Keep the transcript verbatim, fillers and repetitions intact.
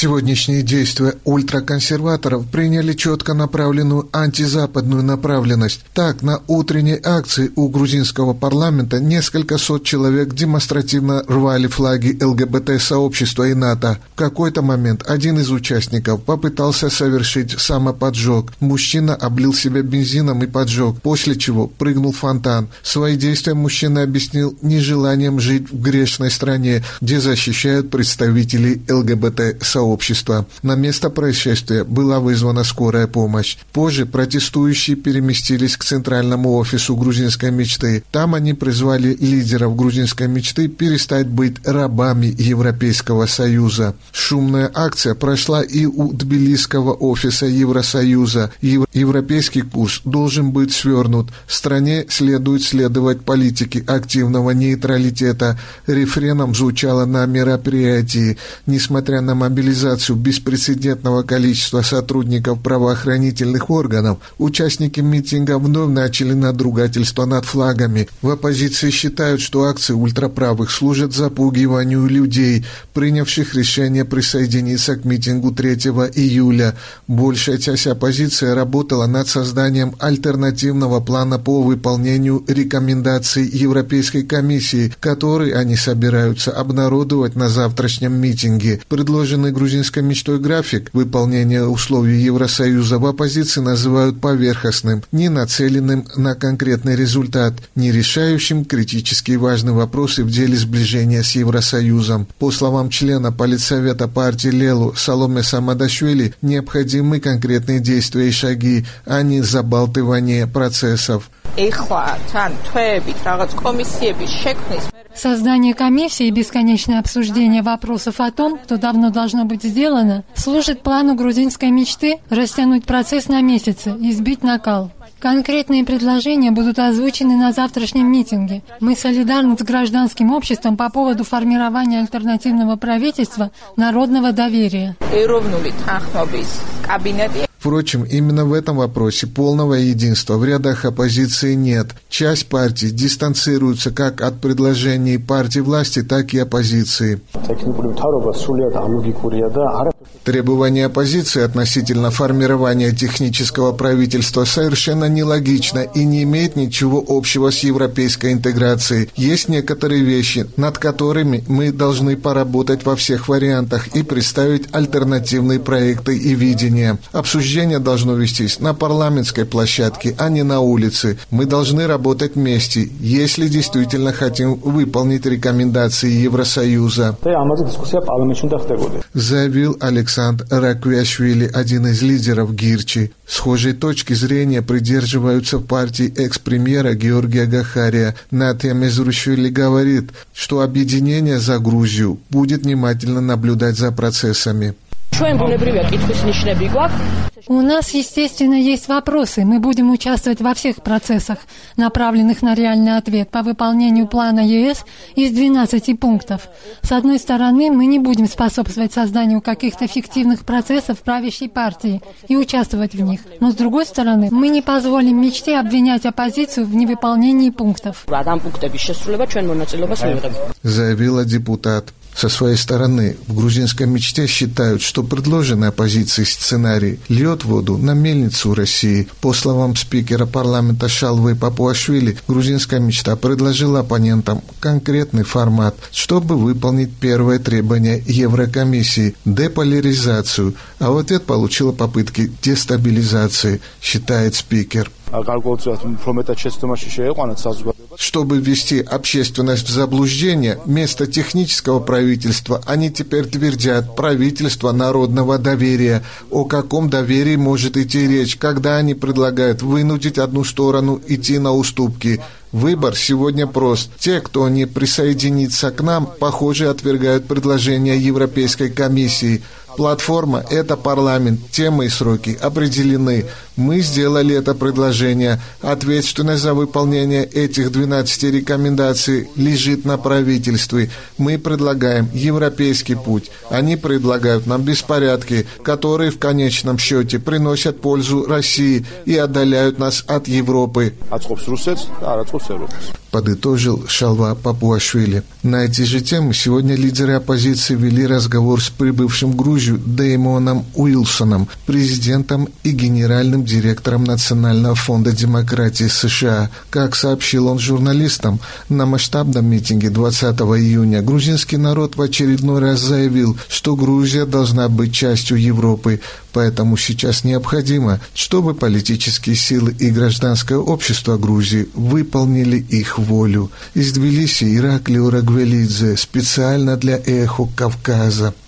Сегодняшние действия ультраконсерваторов приняли четко направленную антизападную направленность. Так, на утренней акции у грузинского парламента несколько сот человек демонстративно рвали флаги ЛГБТ-сообщества и НАТО. В какой-то момент один из участников попытался совершить самоподжог. Мужчина облил себя бензином и поджег, после чего прыгнул в фонтан. Свои действия мужчина объяснил нежеланием жить в грешной стране, где защищают представителей ЛГБТ-сообщества. Общества. На место происшествия была вызвана скорая помощь. Позже протестующие переместились к центральному офису грузинской мечты. Там они призвали лидеров грузинской мечты перестать быть рабами Европейского Союза. Шумная акция прошла и у тбилисского офиса Евросоюза. Ев... Европейский курс должен быть свернут. Стране следует следовать политике активного нейтралитета. Рефреном звучало на мероприятии. Несмотря на мобилизацию беспрецедентного количества сотрудников правоохранительных органов, участники митинга вновь начали надругательство над флагами. В оппозиции считают, что акции ультраправых служат запугиванию людей, принявших решение присоединиться к митингу третьего июля. Большая часть оппозиции работала над созданием альтернативного плана по выполнению рекомендаций Европейской комиссии, который они собираются обнародовать на завтрашнем митинге. Предложенный грузинской мечтой график выполнения условий Евросоюза в оппозиции называют поверхностным, не нацеленным на конкретный результат, не решающим критически важные вопросы в деле сближения с Евросоюзом. По словам члена политсовета партии Лелу Саломе Самадашвили, необходимы конкретные действия и шаги, а не забалтывание процессов. Создание комиссии и бесконечное обсуждение вопросов о том, что давно должно быть сделано, служит плану грузинской мечты растянуть процесс на месяцы и сбить накал. Конкретные предложения будут озвучены на завтрашнем митинге. Мы солидарны с гражданским обществом по поводу формирования альтернативного правительства народного доверия. Впрочем, именно в этом вопросе полного единства в рядах оппозиции нет. Часть партий дистанцируется как от предложений партии власти, так и оппозиции. Требование оппозиции относительно формирования технического правительства совершенно нелогично и не имеет ничего общего с европейской интеграцией. Есть некоторые вещи, над которыми мы должны поработать во всех вариантах и представить альтернативные проекты и видения. Обсуждение должно вестись на парламентской площадке, а не на улице. Мы должны работать вместе, если действительно хотим выполнить рекомендации Евросоюза, заявил Александр Раквиашвили, один из лидеров Гирчи. Схожей точки зрения придерживаются в партии экс-премьера Георгия Гахария. Натя Мезрушвили говорит, что объединение за Грузию будет внимательно наблюдать за процессами. У нас, естественно, есть вопросы. Мы будем участвовать во всех процессах, направленных на реальный ответ по выполнению плана ЕС из двенадцати пунктов. С одной стороны, мы не будем способствовать созданию каких-то фиктивных процессов правящей партии и участвовать в них. Но с другой стороны, мы не позволим мечте обвинять оппозицию в невыполнении пунктов, заявила депутат. Со своей стороны, в грузинской мечте считают, что предложенный оппозицией сценарий льет воду на мельницу России. По словам спикера парламента Шалвы Папуашвили, грузинская мечта предложила оппонентам конкретный формат, чтобы выполнить первое требование Еврокомиссии – деполяризацию, а в ответ получила попытки дестабилизации, считает спикер. Чтобы ввести общественность в заблуждение, вместо технического правительства они теперь твердят правительство народного доверия. О каком доверии может идти речь, когда они предлагают вынудить одну сторону идти на уступки? Выбор сегодня прост. Те, кто не присоединится к нам, похоже, отвергают предложения Европейской комиссии. Платформа – это парламент, темы и сроки определены. Мы сделали это предложение. Ответственность за выполнение этих двенадцати рекомендаций лежит на правительстве. Мы предлагаем европейский путь. Они предлагают нам беспорядки, которые в конечном счете приносят пользу России и отдаляют нас от Европы. подытожил Шалва Папуашвили. На эти же темы сегодня лидеры оппозиции вели разговор с прибывшим в Грузию Дэймоном Уилсоном, президентом и генеральным директором Национального фонда демократии США. Как сообщил он журналистам, на масштабном митинге двадцатого июня грузинский народ в очередной раз заявил, что Грузия должна быть частью Европы, поэтому сейчас необходимо, чтобы политические силы и гражданское общество Грузии выполнили их волю. Из Тбилиси Ираклий Рагвелидзе специально для «Эхо Кавказа».